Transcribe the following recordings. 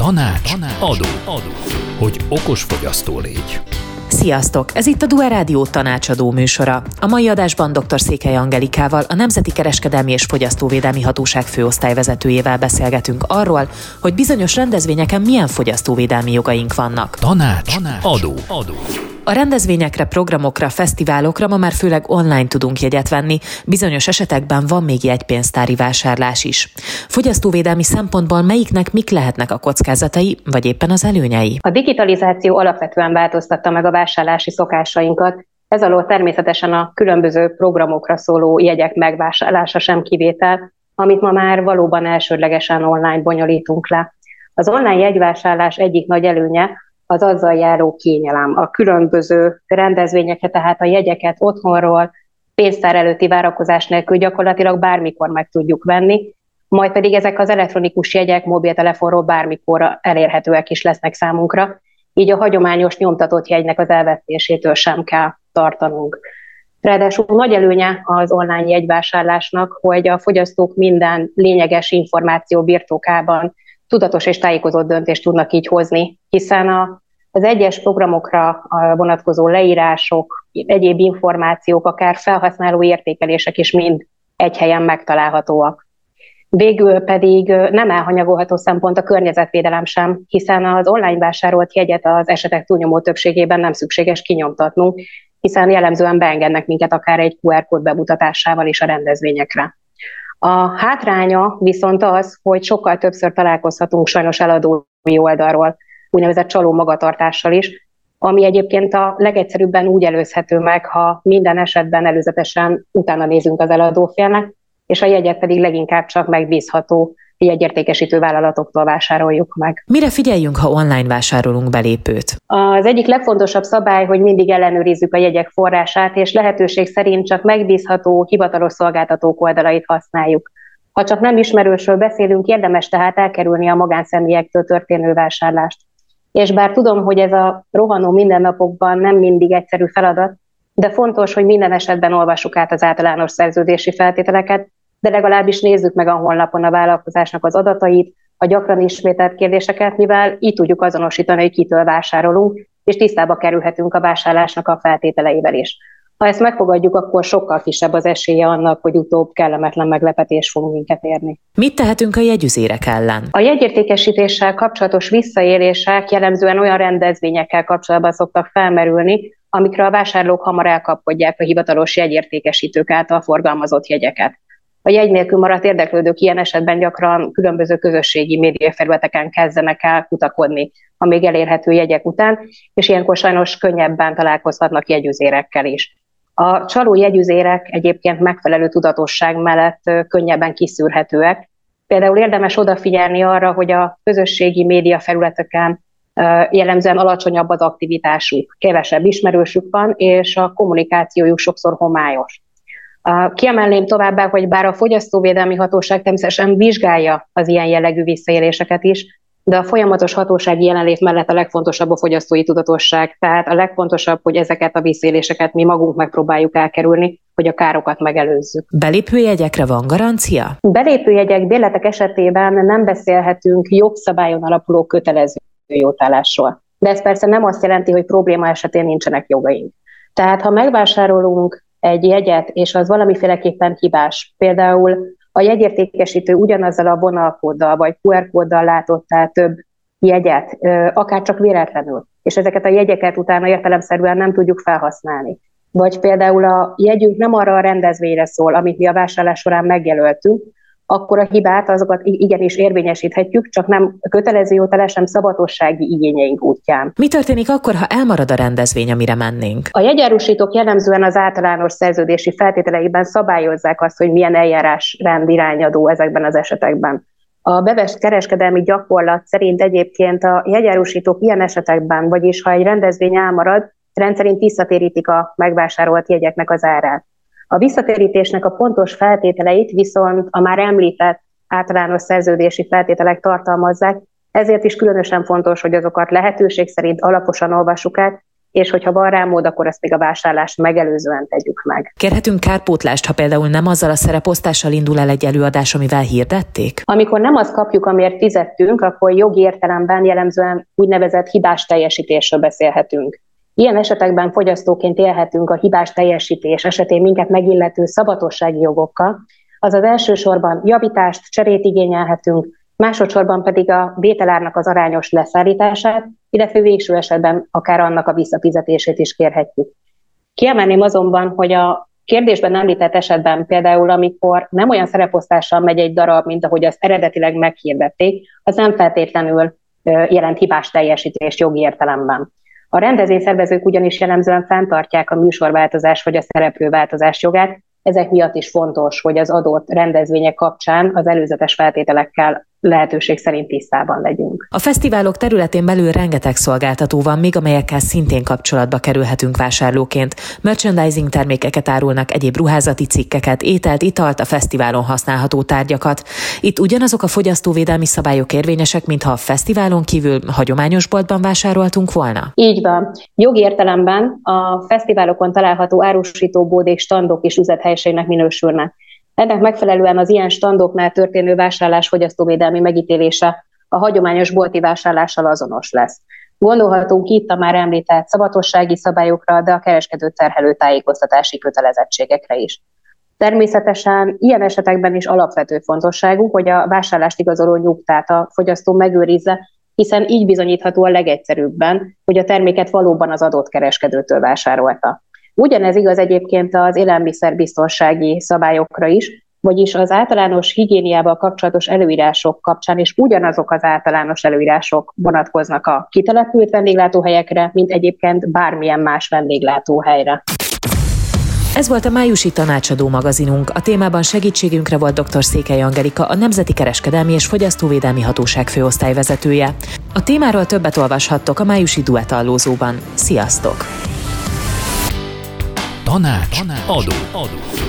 Tanács, adó. Hogy okos fogyasztó légy. Sziasztok! Ez itt a Duer Rádió tanácsadó műsora. A mai adásban dr. Székely Angelikával, a Nemzeti Kereskedelmi és Fogyasztóvédelmi Hatóság főosztályvezetőjével beszélgetünk arról, hogy bizonyos rendezvényeken milyen fogyasztóvédelmi jogaink vannak. Tanács, adó. A rendezvényekre, programokra, fesztiválokra ma már főleg online tudunk jegyet venni, bizonyos esetekben van még jegypénztári vásárlás is. Fogyasztóvédelmi szempontból melyiknek mik lehetnek a kockázatai, vagy éppen az előnyei? A digitalizáció alapvetően változtatta meg a vásárlási szokásainkat, ez alól természetesen a különböző programokra szóló jegyek megvásárlása sem kivétel, amit ma már valóban elsődlegesen online bonyolítunk le. Az online jegyvásárlás egyik nagy előnye az azzal járó kényelem. A különböző rendezvényeket, tehát a jegyeket otthonról, pénztár előtti várakozás nélkül gyakorlatilag bármikor meg tudjuk venni, majd pedig ezek az elektronikus jegyek mobiltelefonról bármikor elérhetőek is lesznek számunkra, így a hagyományos nyomtatott jegynek az elvetésétől sem kell tartanunk. Ráadásul nagy előnye az online jegyvásárlásnak, hogy a fogyasztók minden lényeges információ birtokában tudatos és tájékozott döntést tudnak így hozni, hiszen az egyes programokra vonatkozó leírások, egyéb információk, akár felhasználó értékelések is mind egy helyen megtalálhatóak. Végül pedig nem elhanyagolható szempont a környezetvédelem sem, hiszen az online vásárolt jegyet az esetek túlnyomó többségében nem szükséges kinyomtatnunk, hiszen jellemzően beengednek minket akár egy QR kód bemutatásával is a rendezvényekre. A hátránya viszont az, hogy sokkal többször találkozhatunk sajnos eladói oldalról, úgynevezett csaló magatartással is, ami egyébként a legegyszerűbben úgy előzhető meg, ha minden esetben előzetesen utána nézünk az eladófélnek, és a jegyet pedig leginkább csak megbízható jegyértékesítő vállalatoktól vásároljuk meg. Mire figyeljünk, ha online vásárolunk belépőt? Az egyik legfontosabb szabály, hogy mindig ellenőrizzük a jegyek forrását, és lehetőség szerint csak megbízható, hivatalos szolgáltatók oldalait használjuk. Ha csak nem ismerősről beszélünk, érdemes tehát elkerülni a magánszemélyektől történő vásárlást. És bár tudom, hogy ez a rohanó mindennapokban nem mindig egyszerű feladat, de fontos, hogy minden esetben olvassuk át az általános szerződési feltételeket, de legalábbis nézzük meg a honlapon a vállalkozásnak az adatait, a gyakran ismételt kérdéseket, mivel így tudjuk azonosítani, hogy kitől vásárolunk, és tisztába kerülhetünk a vásárlásnak a feltételeivel is. Ha ezt megfogadjuk, akkor sokkal kisebb az esélye annak, hogy utóbb kellemetlen meglepetés fog minket érni. Mit tehetünk a jegyüzérek ellen? A jegyértékesítéssel kapcsolatos visszaélések jellemzően olyan rendezvényekkel kapcsolatban szoktak felmerülni, amikre a vásárlók hamar elkapkodják a hivatalos jegyértékesítők által forgalmazott jegyeket. A jegy nélkül maradt érdeklődők ilyen esetben gyakran különböző közösségi médiafelületeken kezdenek el kutakodni a még elérhető jegyek után, és ilyenkor sajnos könnyebben találkozhatnak jegyüzérekkel is. A csaló jegyüzérek egyébként megfelelő tudatosság mellett könnyebben kiszűrhetőek. Például érdemes odafigyelni arra, hogy a közösségi médiafelületeken jellemzően alacsonyabb az aktivitásuk, kevesebb ismerősük van, és a kommunikációjuk sokszor homályos. Kiemelném továbbá, hogy bár a Fogyasztóvédelmi Hatóság természetesen vizsgálja az ilyen jellegű visszaéléseket is, de a folyamatos hatósági jelenlét mellett a legfontosabb a fogyasztói tudatosság, tehát a legfontosabb, hogy ezeket a visszaéléseket mi magunk megpróbáljuk elkerülni, hogy a károkat megelőzzük. Belépőjegyekre van garancia? Belépőjegyek, bérletek esetében nem beszélhetünk jogszabályon alapuló kötelező jótállásról. De ez persze nem azt jelenti, hogy probléma esetén nincsenek jogaink. Tehát ha megvásárolunk egy jegyet, és az valamiféleképpen hibás, például a jegyértékesítő ugyanazzal a vonalkóddal vagy QR kóddal látott el több jegyet, akár csak véletlenül, és ezeket a jegyeket utána értelemszerűen nem tudjuk felhasználni. Vagy például a jegyünk nem arra a rendezvényre szól, amit mi a vásárlás során megjelöltünk, akkor a hibát azokat igenis érvényesíthetjük, csak nem kötelező jótállás, sem szabatossági igényeink útján. Mi történik akkor, ha elmarad a rendezvény, amire mennénk? A jegyárusítók jellemzően az általános szerződési feltételeiben szabályozzák azt, hogy milyen eljárásrend irányadó ezekben az esetekben. A bevett kereskedelmi gyakorlat szerint egyébként a jegyárusítók ilyen esetekben, vagyis ha egy rendezvény elmarad, rendszerint visszatérítik a megvásárolt jegyeknek az árát. A visszatérítésnek a pontos feltételeit viszont a már említett általános szerződési feltételek tartalmazzák, ezért is különösen fontos, hogy azokat lehetőség szerint alaposan olvassuk át, és hogyha van rá mód, akkor azt még a vásárlást megelőzően tegyük meg. Kérhetünk kárpótlást, ha például nem azzal a szereposztással indul el egy előadás, amivel hirdették? Amikor nem azt kapjuk, amiért fizettünk, akkor jogi értelemben jellemzően úgynevezett hibás teljesítésről beszélhetünk. Ilyen esetekben fogyasztóként élhetünk a hibás teljesítés esetén minket megillető szabatossági jogokkal, azaz elsősorban javítást, cserét igényelhetünk, másodszorban pedig a vételárnak az arányos leszállítását, illetve végső esetben akár annak a visszafizetését is kérhetjük. Kiemelném azonban, hogy a kérdésben említett esetben például, amikor nem olyan szereposztással megy egy darab, mint ahogy azt eredetileg meghirdették, az nem feltétlenül jelent hibás teljesítést jogi értelemben. A rendezvényszervezők ugyanis jellemzően fenntartják a műsorváltozás vagy a szereplőváltozás jogát, ezek miatt is fontos, hogy az adott rendezvények kapcsán az előzetes feltételekkel lehetőség szerint tisztában legyünk. A fesztiválok területén belül rengeteg szolgáltató van még, amelyekkel szintén kapcsolatba kerülhetünk vásárlóként. Merchandising termékeket árulnak, egyéb ruházati cikkeket, ételt, italt, a fesztiválon használható tárgyakat. Itt ugyanazok a fogyasztóvédelmi szabályok érvényesek, mintha a fesztiválon kívül hagyományos boltban vásároltunk volna? Így van. Jogi értelemben a fesztiválokon található árusítóbódék és standok is üzlethelyiségnek minősülnek. Ennek megfelelően az ilyen standoknál történő vásárlás fogyasztóvédelmi megítélése a hagyományos bolti vásárlással azonos lesz. Gondolhatunk itt a már említett szabatossági szabályokra, de a kereskedőt terhelő tájékoztatási kötelezettségekre is. Természetesen ilyen esetekben is alapvető fontosságú, hogy a vásárlást igazoló nyugtát a fogyasztó megőrizze, hiszen így bizonyítható a legegyszerűbben, hogy a terméket valóban az adott kereskedőtől vásárolta. Ugyanez igaz egyébként az élelmiszerbiztonsági szabályokra is, vagyis az általános higiéniával kapcsolatos előírások kapcsán is ugyanazok az általános előírások vonatkoznak a kitelepült vendéglátóhelyekre, mint egyébként bármilyen más vendéglátóhelyre. Ez volt a májusi tanácsadó magazinunk. A témában segítségünkre volt dr. Székely Angelika, a Nemzeti Kereskedelmi és Fogyasztóvédelmi Hatóság főosztályvezetője. A témáról többet olvashattok a májusi Duett-allózóban. Sziasztok! Tanácsadó.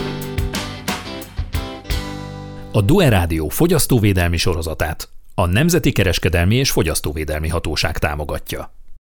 A Duett Rádió fogyasztóvédelmi sorozatát a Nemzeti Kereskedelmi és Fogyasztóvédelmi Hatóság támogatja.